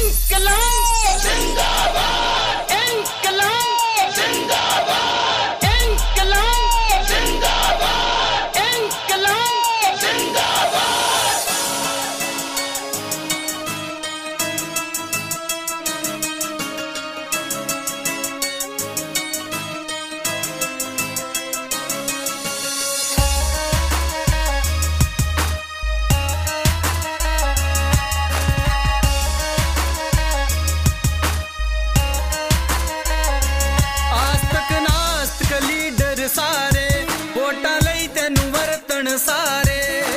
इंकलाब जिंदाबाद, इंकलाब जिंदाबाद, इंकलाब जिंदाबाद, इंकलाब जिंदाबाद। सारे वोटा लई तेनू वरतन सारे,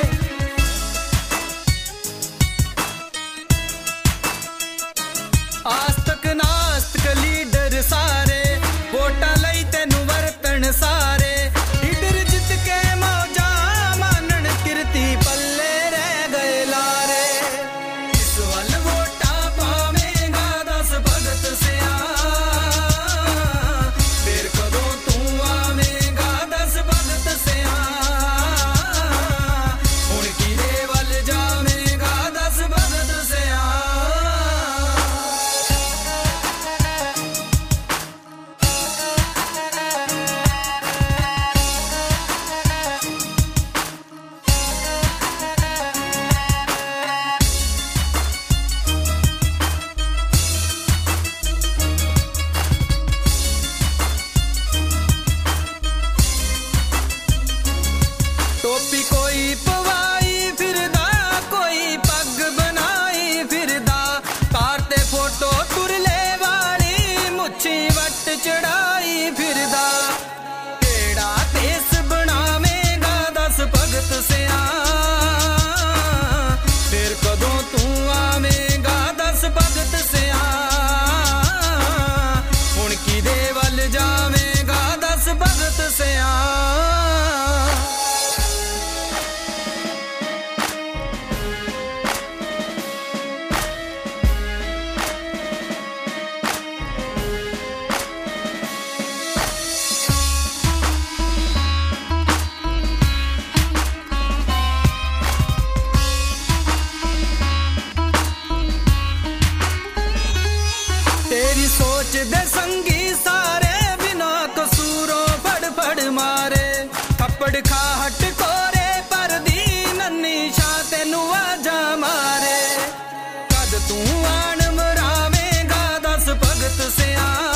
आस्तक नास्तक लीडर सारे वोटा लई तेनू वरतन सारे। लीडर जित के मौजा मानन कीर्ति पल्ले रह गए लारे। इस वल वोटा पावेगा दस भगत सिया, फिर कदों तू आवेगा दस भगत सिया। हुण किदे वल जावेगा दस भगत सिया। टोपी कोई पवाई फिरदा, कोई पग बनाई फिरदा, कार ते फोटो तुरले वाली मुच्छी वट चढ़ाई फिरदा। केड़ा देस बनावेगा दस भगत सिया, फिर कदों तू आवेगा दस भगत सिया। हुण किदे वल जावेगा दस भगत सिया। तेरी सोच दे संगी सारे बिना कसूरों फड़ फड़ मारे। थप्पड़ खा हट कोरे पर दी नन्नी शाह तेनू आजा मारे। कद तू आन मरावेगा दस भगत सिया।